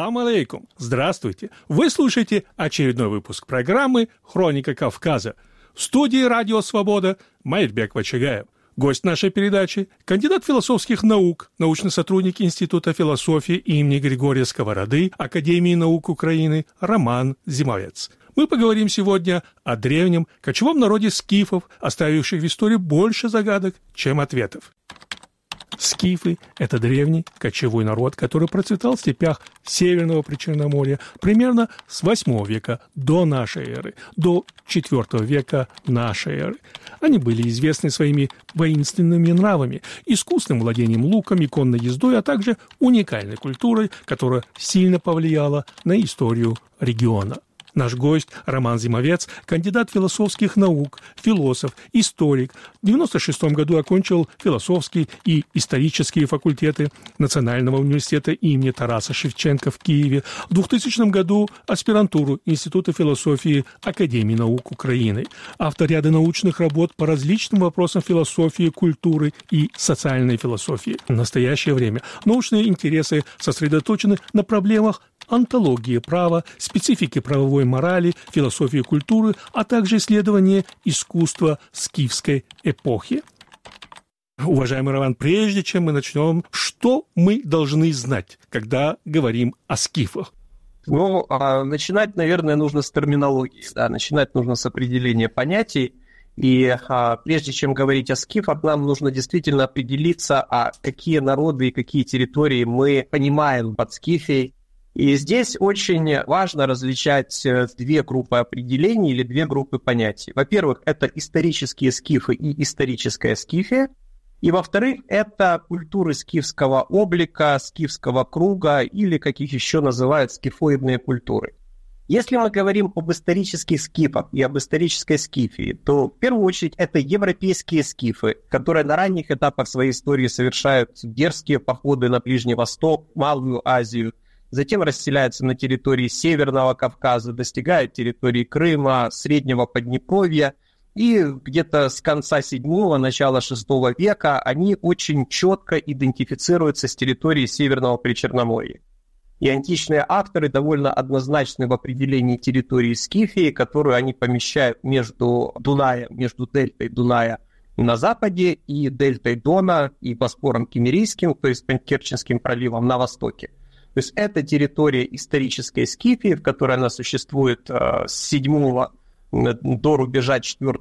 Салам алейкум! Здравствуйте! Вы слушаете очередной выпуск программы «Хроника Кавказа». В студии «Радио Свобода» Майрбек Вачагаев. Гость нашей передачи – кандидат философских наук, научный сотрудник Института философии имени Григория Сковороды Академии наук Украины Роман Зимовец. Мы поговорим сегодня о древнем кочевом народе скифов, оставивших в истории больше загадок, чем ответов. Скифы – это древний кочевой народ, который процветал в степях Северного Причерноморья примерно с VIII века до нашей эры, до IV века нашей эры. Они были известны своими воинственными нравами, искусным владением луком и конной ездой, а также уникальной культурой, которая сильно повлияла на историю региона. Наш гость Роман Зимовец, кандидат философских наук, философ, историк. В 1996 году окончил философские и исторические факультеты Национального университета имени Тараса Шевченко в Киеве. В 2000 году аспирантуру Института философии Академии наук Украины. Автор ряда научных работ по различным вопросам философии, культуры и социальной философии. В настоящее время научные интересы сосредоточены на проблемах онтологии права, специфики правовой морали, философии культуры, а также исследования искусства скифской эпохи. Уважаемый Роман, прежде чем мы начнем, что мы должны знать, когда говорим о скифах? Начинать, наверное, нужно с терминологии. Да, начинать нужно с определения понятий. И прежде чем говорить о скифах, нам нужно действительно определиться, какие народы и какие территории мы понимаем под скифией. И здесь очень важно различать две группы определений или две группы понятий. Во-первых, это исторические скифы и историческая скифия. И во-вторых, это культуры скифского облика, скифского круга или, как их еще называют, скифоидные культуры. Если мы говорим об исторических скифах и об исторической скифии, то в первую очередь это европейские скифы, которые на ранних этапах своей истории совершают дерзкие походы на Ближний Восток, Малую Азию, затем расселяются на территории Северного Кавказа, достигают территории Крыма, Среднего Поднепровья, и где-то с конца VII, начала VI века они очень четко идентифицируются с территорией Северного Причерноморья. И античные авторы довольно однозначны в определении территории Скифии, которую они помещают между дельтой Дуная на западе и дельтой Дона и Боспором Киммерийским, то есть Керченским проливом на востоке. То есть это территория исторической Скифии, в которой она существует с 7 до рубежа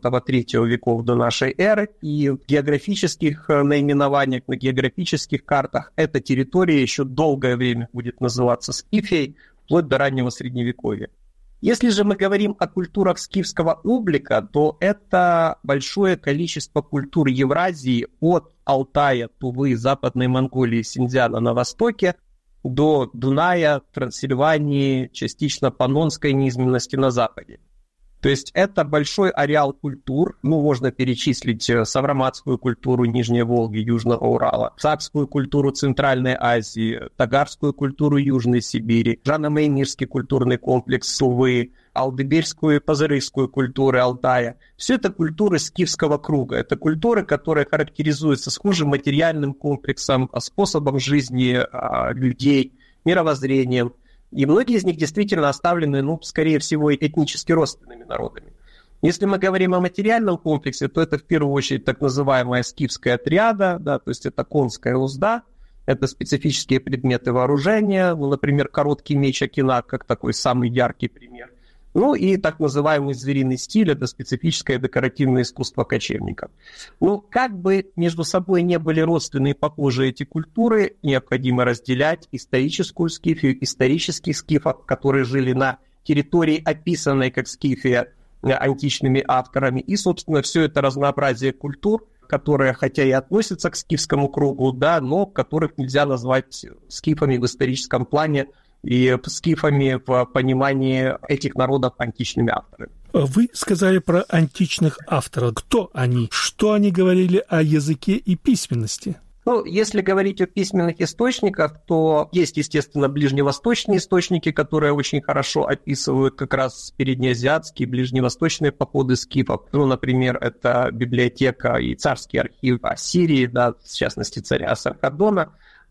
4-3 веков до нашей эры. И в географических наименованиях, на географических картах эта территория еще долгое время будет называться Скифией, вплоть до раннего Средневековья. Если же мы говорим о культурах скифского облика, то это большое количество культур Евразии от Алтая, Тувы, Западной Монголии, Синьцзяна на востоке, до Дуная, Трансильвании, частично Паннонской низменности на западе. То есть это большой ареал культур. Можно перечислить савроматскую культуру Нижней Волги, Южного Урала, сакскую культуру Центральной Азии, тагарскую культуру Южной Сибири, Жано-Мейнирский культурный комплекс Тувы, алдыбельскую и пазырыскую культуры Алтая. Все это культуры скифского круга. Это культуры, которые характеризуются схожим материальным комплексом, способом жизни людей, мировоззрением. И многие из них действительно оставлены, скорее всего, этнически родственными народами. Если мы говорим о материальном комплексе, то это в первую очередь так называемая скифская триада, да, то есть это конская узда, это специфические предметы вооружения, например, короткий меч Акинак, как такой самый яркий пример. И так называемый звериный стиль, это специфическое декоративное искусство кочевников. Как бы между собой не были родственны и похожи эти культуры, необходимо разделять историческую скифию, исторических скифов, которые жили на территории, описанной как скифия античными авторами, и, собственно, все это разнообразие культур, которые, хотя и относятся к скифскому кругу, да, но которых нельзя назвать скифами в историческом плане, и скифами в понимании этих народов античными авторами. Вы сказали про античных авторов. Кто они? Что они говорили о языке и письменности? Если говорить о письменных источниках, то есть, естественно, ближневосточные источники, которые очень хорошо описывают как раз переднеазиатские, ближневосточные походы скифов. Например, это библиотека и царский архив Ассирии, да, в частности, царя Асархадона.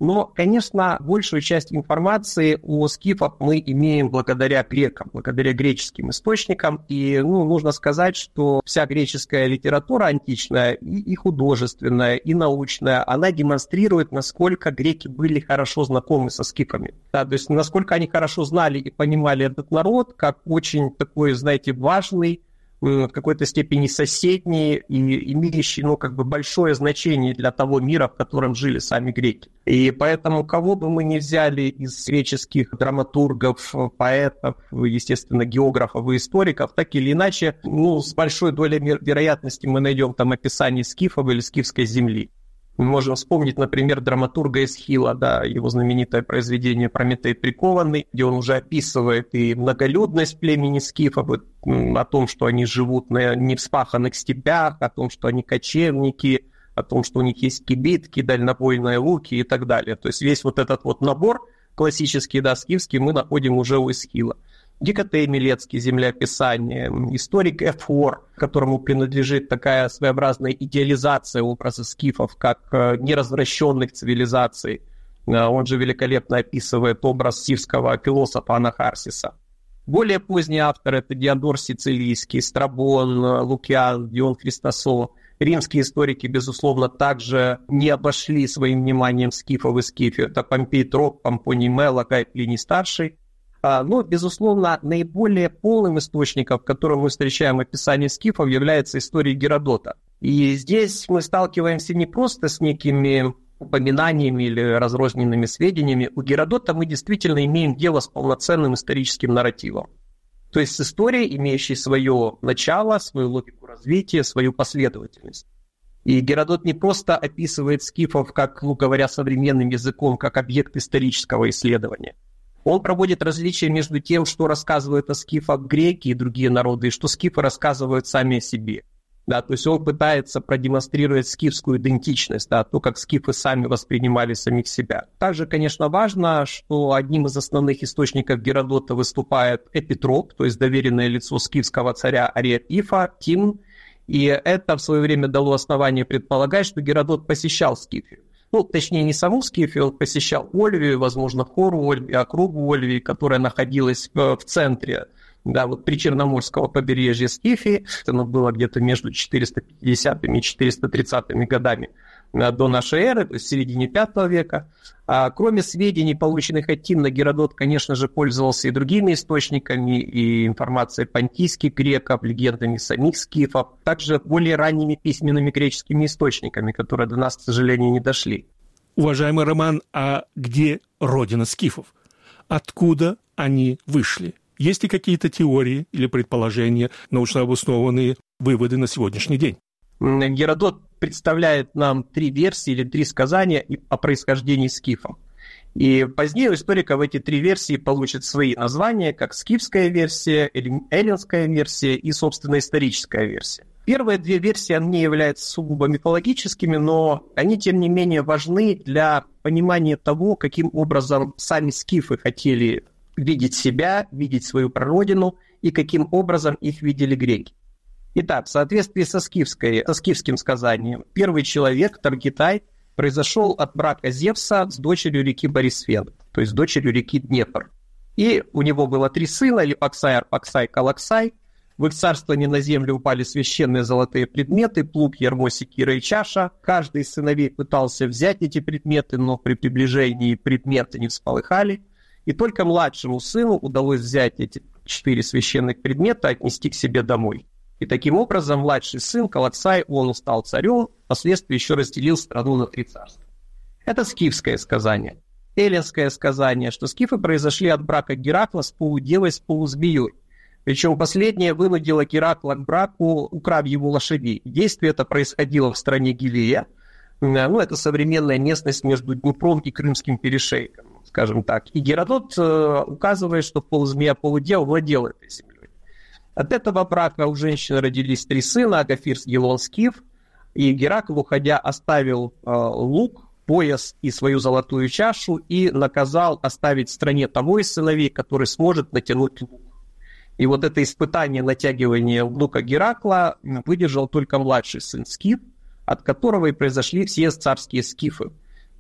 Но, конечно, большую часть информации о скифах мы имеем благодаря грекам, благодаря греческим источникам. И нужно сказать, что вся греческая литература античная, и художественная, и научная, она демонстрирует, насколько греки были хорошо знакомы со скифами. Да, то есть насколько они хорошо знали и понимали этот народ, как очень такой, знаете, важный, в какой-то степени соседние и имеющие, большое значение для того мира, в котором жили сами греки. И поэтому, кого бы мы ни взяли из греческих драматургов, поэтов, естественно, географов и историков, так или иначе, с большой долей вероятности мы найдем там описание скифов или скифской земли. Мы можем вспомнить, например, драматурга Эсхила, да, его знаменитое произведение «Прометей прикованный», где он уже описывает и многолюдность племени скифов, о том, что они живут на невспаханных степях, о том, что они кочевники, о том, что у них есть кибитки, дальнобойные луки и так далее. То есть весь вот этот вот набор классический, да, скифский, мы находим уже у Эсхила. Гекатей Милецкий, «Землеописание», историк Эфор, которому принадлежит такая своеобразная идеализация образа скифов, как неразвращенных цивилизаций. Он же великолепно описывает образ скифского философа Анахарсиса. Более поздние авторы – это Диодор Сицилийский, Страбон, Лукиан, Дион Христосо. Римские историки, безусловно, также не обошли своим вниманием скифов и скифию. Это Помпей Трок, Помпоний Мела, Гай Плиний Старший. Но, безусловно, наиболее полным источником, в котором мы встречаем описание скифов, является история Геродота. И здесь мы сталкиваемся не просто с некими упоминаниями или разрозненными сведениями. У Геродота мы действительно имеем дело с полноценным историческим нарративом. То есть с историей, имеющей свое начало, свою логику развития, свою последовательность. И Геродот не просто описывает скифов, как, говоря современным языком, как объект исторического исследования. Он проводит различия между тем, что рассказывают о скифах греки и другие народы, и что скифы рассказывают сами о себе. Да, то есть он пытается продемонстрировать скифскую идентичность, да, то, как скифы сами воспринимали самих себя. Также, конечно, важно, что одним из основных источников Геродота выступает Эпитроп, то есть доверенное лицо скифского царя Ариапифа, Тимн, и это в свое время дало основание предполагать, что Геродот посещал Скифию. Точнее, не саму Скифию, он посещал Ольвию, возможно, хору Ольвии, округу Ольвии, которая находилась в центре, да, вот причерноморского побережья Скифии. Оно было где-то между 450 и 430 годами до нашей эры, то есть в середине V века. Кроме сведений, полученных от Тимна, Геродот, конечно же, пользовался и другими источниками, и информацией понтийских греков, легендами самих скифов, также более ранними письменными греческими источниками, которые до нас, к сожалению, не дошли. Уважаемый Роман, а где родина скифов? Откуда они вышли? Есть ли какие-то теории или предположения, научно обоснованные выводы на сегодняшний день? Геродот представляет нам 3 версии или 3 сказания о происхождении скифов. И позднее у историков эти 3 версии получат свои названия, как скифская версия, эллинская версия и, собственно, историческая версия. Первые 2 версии, они являются сугубо мифологическими, но они, тем не менее, важны для понимания того, каким образом сами скифы хотели видеть себя, видеть свою прародину и каким образом их видели греки. Итак, в соответствии со скифским сказанием, первый человек, Таргитай, произошел от брака Зевса с дочерью реки Борисфен, то есть дочерью реки Днепр. И у него было 3 сына, Липоксай, Арпаксай, Калаксай. В их царствование на землю упали священные золотые предметы, плуг, ярмо, секира и чаша. Каждый из сыновей пытался взять эти предметы, но при приближении предметы не всполыхали. И только младшему сыну удалось взять эти 4 священных предмета и отнести к себе домой. И таким образом младший сын Калаксай, он стал царем, впоследствии еще разделил страну на 3 царства. Это скифское сказание. Эллинское сказание, что скифы произошли от брака Геракла с полудевой, с полузмеей. Причем последняя вынудила Геракла к браку, украв его лошадей. Действие это происходило в стране Гилея. Это современная местность между Днепром и Крымским перешейком, скажем так. И Геродот указывает, что полузмея, полудева владел этой землей. От этого брака у женщины родились 3 сына, Агафир, Сгелон, Скиф. И Геракл, уходя, оставил лук, пояс и свою золотую чашу и наказал оставить в стране того из сыновей, который сможет натянуть лук. И вот это испытание натягивания лука Геракла выдержал только младший сын Скиф, от которого и произошли все царские скифы.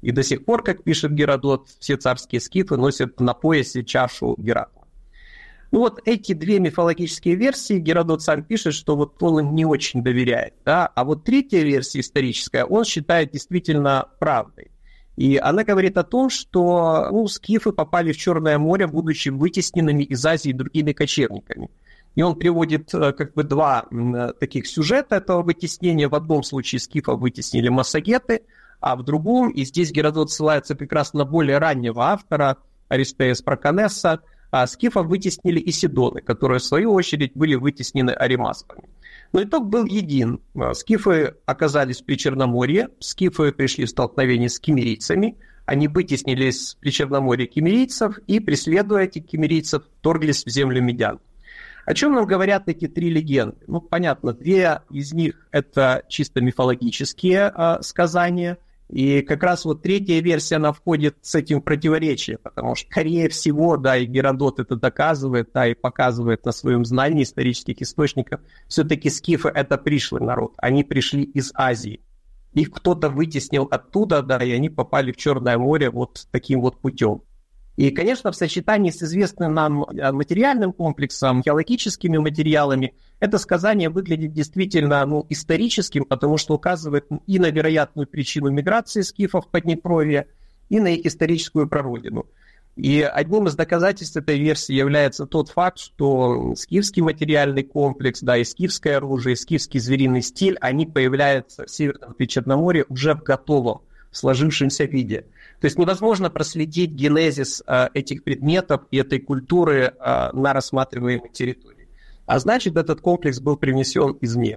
И до сих пор, как пишет Геродот, все царские скифы носят на поясе чашу Геракла. Ну вот эти две мифологические версии, Геродот сам пишет, что вот он им не очень доверяет. Да? А вот третья версия историческая он считает действительно правдой. И она говорит о том, что скифы попали в Черное море, будучи вытесненными из Азии другими кочевниками. И он приводит как бы два таких сюжета этого вытеснения. В одном случае скифов вытеснили массагеты, а в другом, и здесь Геродот ссылается прекрасно на более раннего автора, Аристея Спраконесса, скифов вытеснили исидоны, которые, в свою очередь, были вытеснены аримаспами. Но итог был един. Скифы оказались при Черноморье, скифы пришли в столкновение с киммерийцами, они вытеснили с Причерноморья киммерийцев и, преследуя этих киммерийцев, вторглись в землю медян. О чем нам говорят эти три легенды? Понятно, две из них – это чисто мифологические сказания, и как раз вот третья версия, она входит с этим в противоречие, потому что, скорее всего, да, и Геродот это доказывает, да, и показывает на своем знании исторических источников, все-таки скифы – это пришлый народ, они пришли из Азии. Их кто-то вытеснил оттуда, да, и они попали в Черное море вот таким вот путем. И, конечно, в сочетании с известным нам материальным комплексом, археологическими материалами, это сказание выглядит действительно историческим, потому что указывает и на вероятную причину миграции скифов в Поднепровье, и на их историческую прародину. И одним из доказательств этой версии является тот факт, что скифский материальный комплекс, да, и скифское оружие, и скифский звериный стиль, они появляются в Северном Причерноморье уже в готовом, сложившемся виде. То есть невозможно проследить генезис этих предметов и этой культуры на рассматриваемой территории. А значит, этот комплекс был привнесен извне.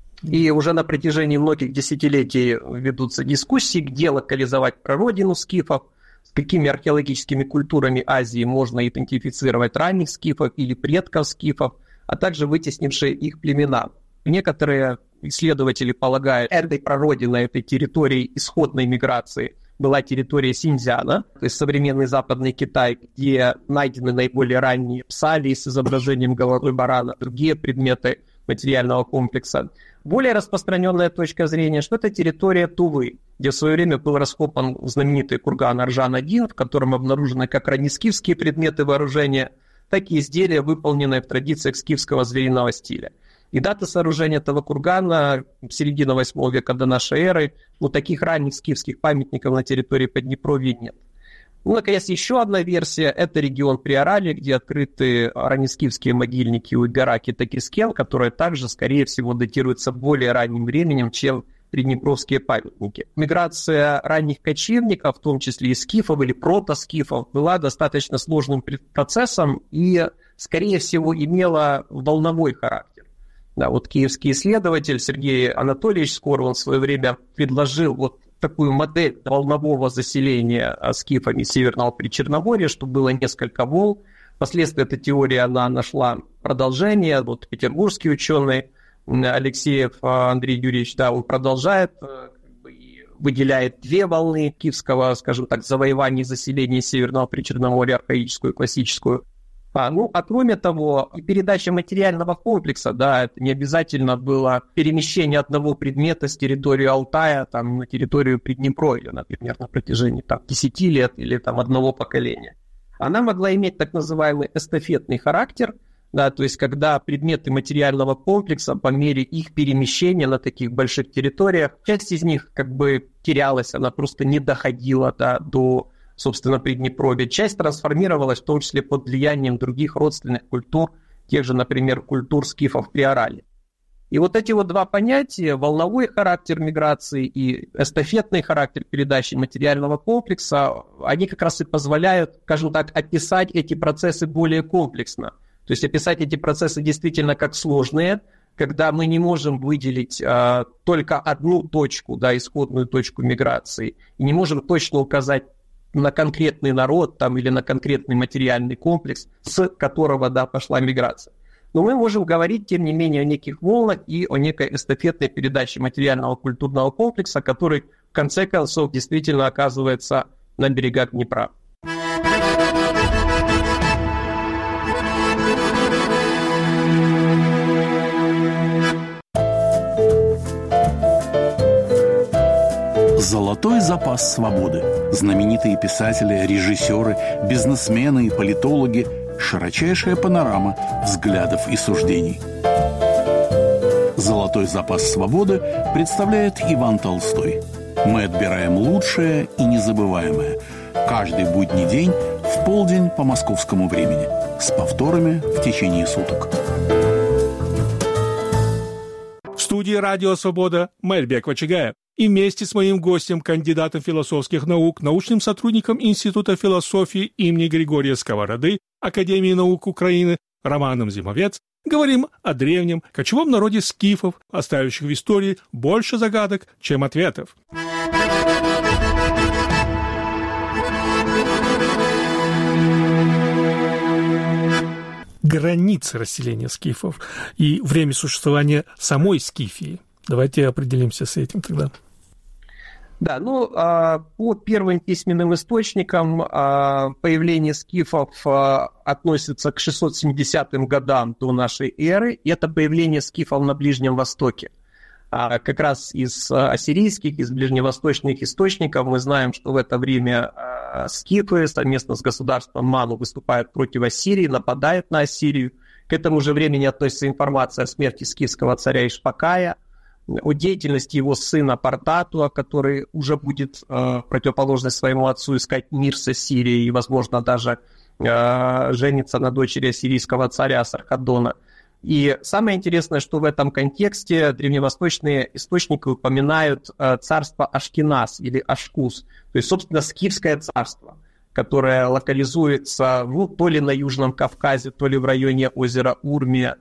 И уже на протяжении многих десятилетий ведутся дискуссии, где локализовать прародину скифов, с какими археологическими культурами Азии можно идентифицировать ранних скифов или предков скифов, а также вытеснившие их племена. Некоторые исследователи полагают, этой прародиной, этой территории исходной миграции была территория Синьцзяна, то есть современный Западный Китай, где найдены наиболее ранние псалии с изображением головы барана, другие предметы материального комплекса. Более распространенная точка зрения, что это территория Тувы, где в свое время был раскопан знаменитый курган Аржан-1, в котором обнаружены как раннескифские предметы вооружения, так и изделия, выполненные в традициях скифского звериного стиля. И дата сооружения этого кургана середина 8 века до нашей эры, таких ранних скифских памятников на территории Поднепровья нет. Наконец, еще одна версия – это регион Приоралья, где открыты раннескифские могильники у Игараки Такискел, которые также, скорее всего, датируются более ранним временем, чем приднепровские памятники. Миграция ранних кочевников, в том числе и скифов или протоскифов, была достаточно сложным процессом и, скорее всего, имела волновой характер. Да, вот киевский исследователь Сергей Анатольевич Скоро в свое время предложил вот такую модель волнового заселения скифами Северного Причерноморья, что было несколько волн. Впоследствии эта теория она нашла продолжение. Вот петербургский ученый Алексеев Андрей Юрьевич, да, он продолжает, выделяет две волны киевского, скажем так, завоевания и заселения Северного Причерноморья, архаическую и классическую. А кроме того, передача материального комплекса, да, это не обязательно было перемещение одного предмета с территории Алтая на территорию Приднепровья, например, на протяжении 10 лет или одного поколения. Она могла иметь так называемый эстафетный характер, да, то есть когда предметы материального комплекса по мере их перемещения на таких больших территориях, часть из них терялась, она просто не доходила до собственно, Приднепровья. Часть трансформировалась, в том числе под влиянием других родственных культур, тех же, например, культур скифов Приоралья. И вот эти вот два понятия, волновой характер миграции и эстафетный характер передачи материального комплекса, они как раз и позволяют, скажем так, описать эти процессы более комплексно. То есть описать эти процессы действительно как сложные, когда мы не можем выделить только одну точку, да, исходную точку миграции, и не можем точно указать на конкретный народ или на конкретный материальный комплекс, с которого, да, пошла миграция. Но мы можем говорить, тем не менее, о неких волнах и о некой эстафетной передаче материального культурного комплекса, который, в конце концов, действительно оказывается на берегах Днепра. Золотой запас свободы. Знаменитые писатели, режиссеры, бизнесмены и политологи. Широчайшая панорама взглядов и суждений. Золотой запас свободы представляет Иван Толстой. Мы отбираем лучшее и незабываемое. Каждый будний день в полдень по московскому времени. С повторами в течение суток. В студии «Радио Свобода» Маирбек Вачагаев. И вместе с моим гостем, кандидатом философских наук, научным сотрудником Института философии имени Григория Сковороды Академии наук Украины Романом Зимовец говорим о древнем кочевом народе скифов, оставивших в истории больше загадок, чем ответов. Границы расселения скифов и время существования самой Скифии. Давайте определимся с этим тогда. Да, по первым письменным источникам появление скифов относится к 670 годам до нашей эры, и это появление скифов на Ближнем Востоке. Как раз из ассирийских, из ближневосточных источников мы знаем, что в это время скифы совместно с государством Ману выступают против Ассирии, нападают на Ассирию. К этому же времени относится информация о смерти скифского царя Ишпакая, о деятельности его сына Пардатуа, который уже будет противоположность своему отцу искать мир с Ассирией и, возможно, даже жениться на дочери ассирийского царя Сархадона. И самое интересное, что в этом контексте древневосточные источники упоминают царство Ашкеназ или Ашкуз, то есть, собственно, скифское царство, которое локализуется то ли на Южном Кавказе, то ли в районе озера Урмия,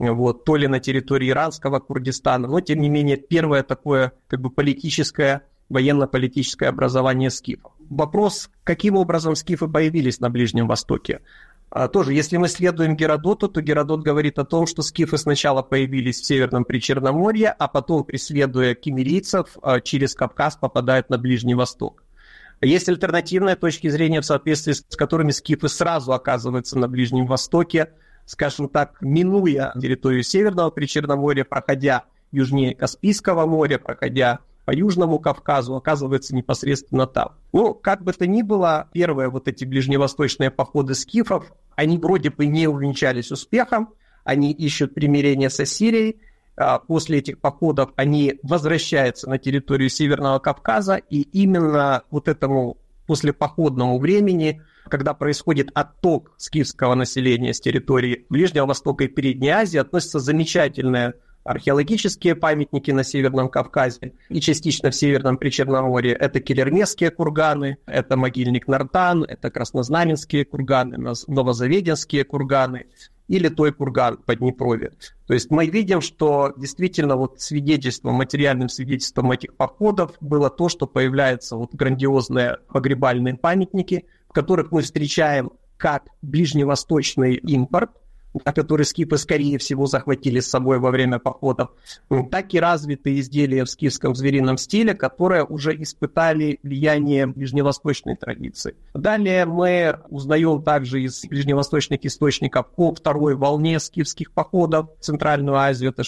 то ли на территории иранского Курдистана, но, тем не менее, первое такое политическое, военно-политическое образование скифов. Вопрос, каким образом скифы появились на Ближнем Востоке? Тоже, если мы следуем Геродоту, то Геродот говорит о том, что скифы сначала появились в Северном Причерноморье, а потом, преследуя киммерийцев, через Кавказ попадают на Ближний Восток. Есть альтернативные точки зрения, в соответствии с которыми скифы сразу оказываются на Ближнем Востоке, скажем так, минуя территорию Северного Причерноморья, проходя южнее Каспийского моря, проходя по Южному Кавказу, оказывается непосредственно там. Как бы то ни было, первые эти ближневосточные походы скифов, они вроде бы не увенчались успехом, они ищут примирение с Ассирией, после этих походов они возвращаются на территорию Северного Кавказа, и именно этому послепоходному времени, когда происходит отток скифского населения с территории Ближнего Востока и Передней Азии, относятся замечательные археологические памятники на Северном Кавказе и частично в Северном Причерноморье. Это Келермесские курганы, это могильник Нартан, это Краснознаменские курганы, Новозаведенские курганы и Литой курган в Поднепровье. То есть мы видим, что действительно материальным свидетельством этих походов было то, что появляются грандиозные погребальные памятники, в которых мы встречаем как ближневосточный импорт, который скифы, скорее всего, захватили с собой во время походов, так и развитые изделия в скифском зверином стиле, которые уже испытали влияние ближневосточной традиции. Далее мы узнаем также из ближневосточных источников о второй волне скифских походов в Центральную Азию, это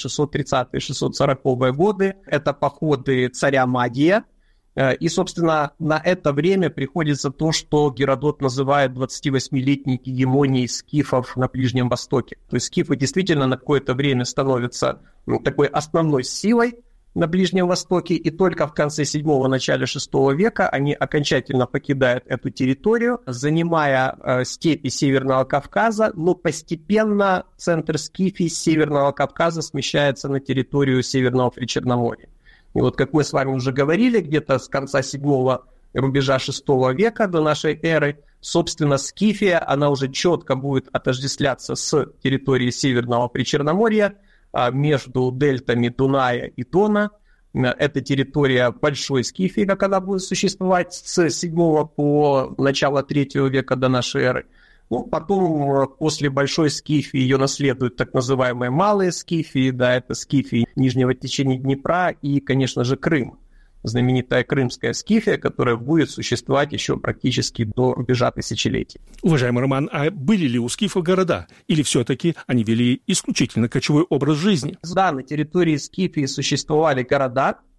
630-640 годы, это походы царя Мадия. И, собственно, на это время приходится то, что Геродот называет 28-летней гегемонией скифов на Ближнем Востоке. То есть скифы действительно на какое-то время становятся такой основной силой на Ближнем Востоке, и только в конце 7-го, начале 6 века они окончательно покидают эту территорию, занимая степи Северного Кавказа, но постепенно центр скифии с Северного Кавказа смещается на территорию Северного Причерноморья. И как мы с вами уже говорили, где-то с конца 7-го рубежа 6 века до нашей эры, собственно, Скифия, она уже четко будет отождествляться с территорией Северного Причерноморья между дельтами Дуная и Дона. Это территория Большой Скифии, как она будет существовать с 7 по начало 3 века до нашей эры. Потом, после Большой Скифии, ее наследуют так называемые Малые Скифии, это Скифии нижнего течения Днепра и, конечно же, Крым. Знаменитая Крымская Скифия, которая будет существовать еще практически до рубежа тысячелетий. Уважаемый Роман, а были ли у скифов города? Или все-таки они вели исключительно кочевой образ жизни? Да, на территории Скифии существовали города,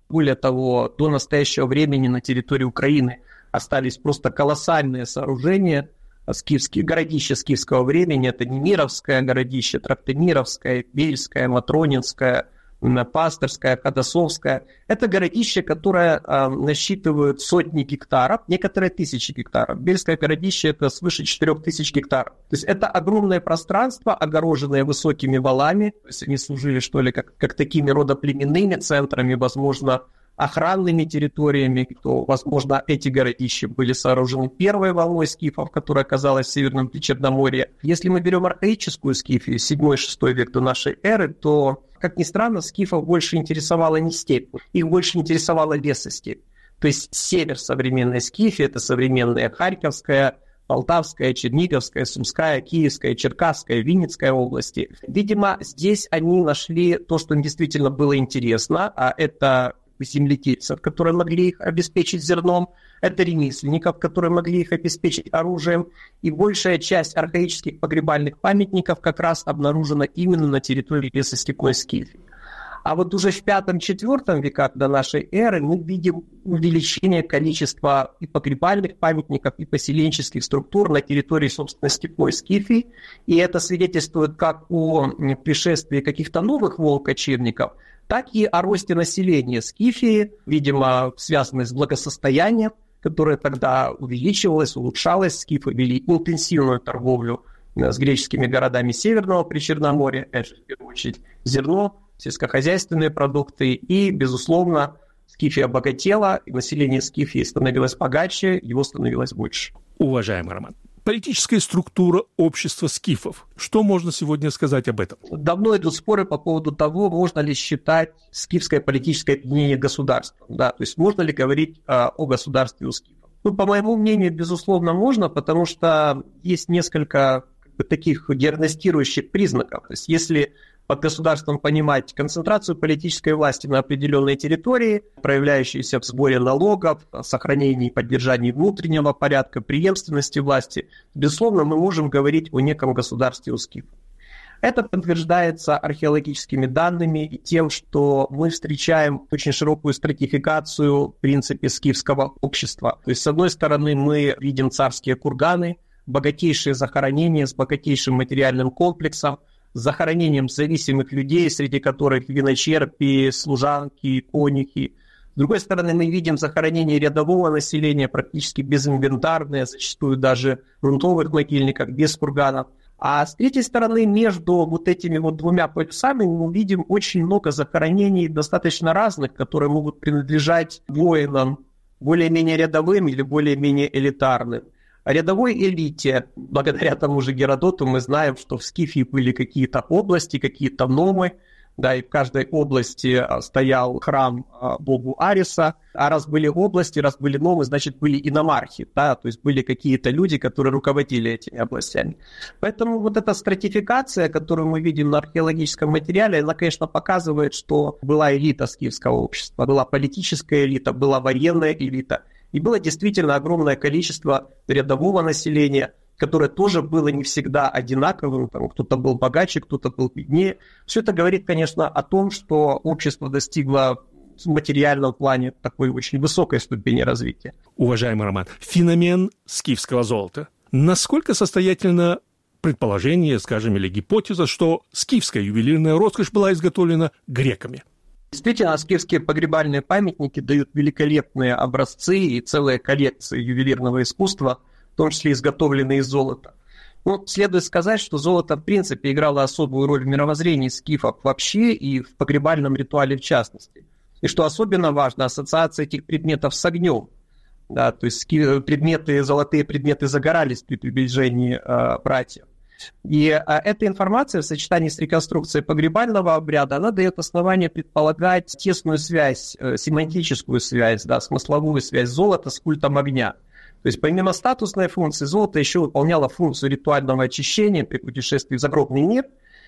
Более того, до настоящего времени на территории Украины остались просто колоссальные сооружения, скифские городища скифского времени. Это Немировское городище, Трактемировское, Бельское, Матронинское, Пасторское, Ходосовское. Это городища, которые насчитывают сотни гектаров, некоторые тысячи гектаров. Бельское городище – это свыше 4000 гектаров. То есть это огромное пространство, огороженное высокими валами. То есть они служили, что ли, как такими родоплеменными центрами, возможно, охранными территориями, то, возможно, эти городища были сооружены первой волной скифов, которая оказалась в Северном Причерноморье. Если мы берем архаическую Скифию, 7-6 век до нашей эры, то, как ни странно, скифов больше интересовала не степь, их больше интересовала лесостепь. То есть север современной Скифии – это современная Харьковская, Полтавская, Черниговская, Сумская, Киевская, Черкасская, Винницкая области. Видимо, здесь они нашли то, что им действительно было интересно, а это земледельцев, которые могли их обеспечить зерном, это ремесленников, которые могли их обеспечить оружием, и большая часть архаических погребальных памятников как раз обнаружена именно на территории лесостепной Скифии. А вот уже в V-IV веках до нашей эры мы видим увеличение количества и погребальных памятников, и поселенческих структур на территории, собственно, степной Скифии, и это свидетельствует как о пришествии каких-то новых волн-кочевников, так и о росте населения Скифии, видимо, связанной с благосостоянием, которое тогда увеличивалось, улучшалось. Скифы вели интенсивную торговлю с греческими городами Северного Причерноморья, опять же, в первую очередь, зерно, сельскохозяйственные продукты, и, безусловно, Скифия обогатела, и население Скифии становилось богаче, его становилось больше. Уважаемый Роман, политическая структура общества скифов. Что можно сегодня сказать об этом? Давно идут споры по поводу того, можно ли считать скифское политическое объединение государством. Да? То есть можно ли говорить о государстве у скифов. Ну, по моему мнению, безусловно, можно, потому что есть несколько таких диагностирующих признаков. То есть если под государством понимать концентрацию политической власти на определенной территории, проявляющуюся в сборе налогов, сохранении и поддержании внутреннего порядка, преемственности власти, безусловно, мы можем говорить о неком государстве у скифов. Это подтверждается археологическими данными и тем, что мы встречаем очень широкую стратификацию в принципе скифского общества. То есть, с одной стороны, мы видим царские курганы, богатейшие захоронения с богатейшим материальным комплексом, с захоронением зависимых людей, среди которых виночерпи, служанки, конюхи. С другой стороны, мы видим захоронение рядового населения, практически безинвентарное, зачастую даже в грунтовых могильниках, без курганов. А с третьей стороны, между вот этими вот двумя полюсами мы видим очень много захоронений достаточно разных, которые могут принадлежать воинам, более-менее рядовым или более-менее элитарным. О рядовой элите, благодаря тому же Геродоту, мы знаем, что в Скифии были какие-то области, какие-то номы, да, и в каждой области стоял храм богу Ариса, а раз были области, раз были номы, значит, были и номархи, да, то есть были какие-то люди, которые руководили этими областями. Поэтому вот эта стратификация, которую мы видим на археологическом материале, она, конечно, показывает, что была элита скифского общества, была политическая элита, была военная элита, и было действительно огромное количество рядового населения, которое тоже было не всегда одинаковым, там, кто-то был богаче, кто-то был беднее. Все это говорит, конечно, о том, что общество достигло в материальном плане такой очень высокой ступени развития. Уважаемый Роман, феномен скифского золота. Насколько состоятельно предположение, скажем, или гипотеза, что скифская ювелирная роскошь была изготовлена греками? Действительно, скифские погребальные памятники дают великолепные образцы и целые коллекции ювелирного искусства, в том числе изготовленные из золота. Ну, следует сказать, что золото в принципе играло особую роль в мировоззрении скифов вообще и в погребальном ритуале в частности. И что особенно важно, ассоциация этих предметов с огнем. Да, то есть предметы, золотые предметы загорались при приближении братьев. И эта информация в сочетании с реконструкцией погребального обряда, она дает основание предполагать тесную связь, семантическую связь, да, смысловую связь золота с культом огня. То есть помимо статусной функции, золото еще выполняло функцию ритуального очищения при путешествии в загробный мир.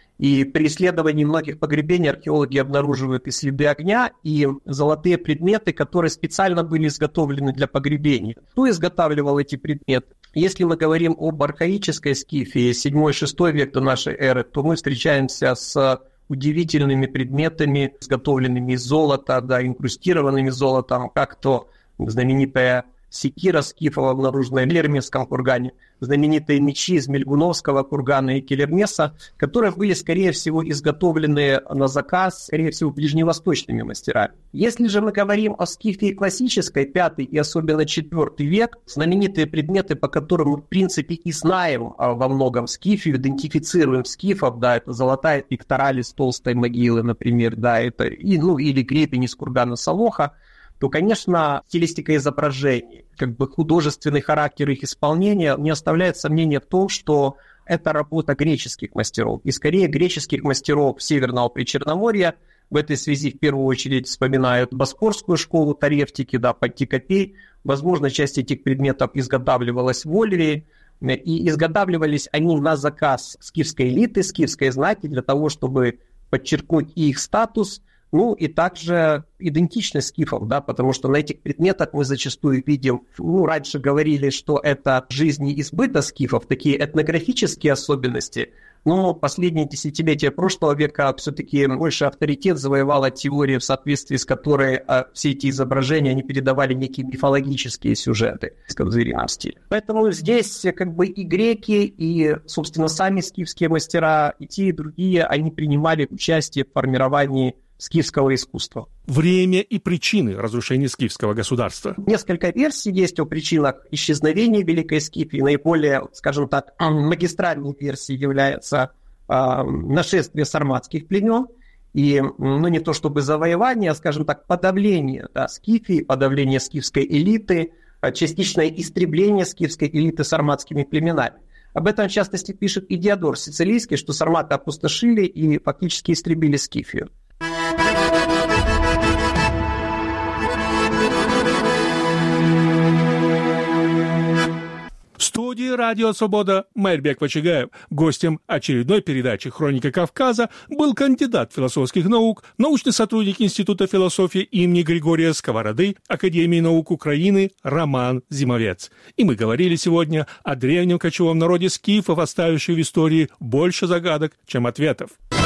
И при исследовании многих погребений археологи обнаруживают и следы огня, и золотые предметы, которые специально были изготовлены для погребения. Кто изготавливал эти предметы? Если мы говорим об архаической Скифии, 7-6 век до нашей эры, то мы встречаемся с удивительными предметами, изготовленными из золота, да, инкрустированными золотом, как то знаменитая секира скифов, обнаруженная в Лермесском кургане, знаменитые мечи из Мельгуновского кургана и Келермеса, которые были, скорее всего, изготовлены на заказ, скорее всего, ближневосточными мастерами. Если же мы говорим о скифии классической, 5 и особенно 4 век, знаменитые предметы, по которым мы, в принципе, и знаем во многом скифию, идентифицируем скифов, да, это золотая пектораль из толстой могилы, например, да, это, или гребень из кургана Солоха, то, конечно, стилистика изображений, художественный характер их исполнения не оставляет сомнения в том, что это работа греческих мастеров. И скорее греческих мастеров Северного Причерноморья. В этой связи в первую очередь вспоминают Боспорскую школу Таревтики, да, Пантикопей. Возможно, часть этих предметов изготавливалась в Ольвии. И изготавливались они на заказ скифской элиты, скифской знати, для того, чтобы подчеркнуть их статус, и также идентичность скифов, да, потому что на этих предметах мы зачастую видим, раньше говорили, что это жизни и быта скифов, такие этнографические особенности, но последние десятилетия прошлого века все-таки больше авторитет завоевала теория, в соответствии с которой все эти изображения они передавали некие мифологические сюжеты в зверином стиле. Поэтому здесь и греки, и, собственно, сами скифские мастера, и те, и другие, они принимали участие в формировании скифского искусства. Время и причины разрушения скифского государства. Несколько версий есть о причинах исчезновения Великой Скифии. Наиболее, скажем так, магистральной версией является нашествие сарматских племен. И, не то чтобы завоевание, а, скажем так, подавление Скифии, подавление скифской элиты, частичное истребление скифской элиты сарматскими племенами. Об этом, в частности, пишет и Диодор Сицилийский, что сарматы опустошили и фактически истребили Скифию. В студии «Радио Свобода» Майрбек Вачигаев. Гостем очередной передачи «Хроника Кавказа» был кандидат философских наук, научный сотрудник Института философии имени Григория Сковороды Академии наук Украины Роман Зимовец. И мы говорили сегодня о древнем кочевом народе скифов, оставившем в истории больше загадок, чем ответов.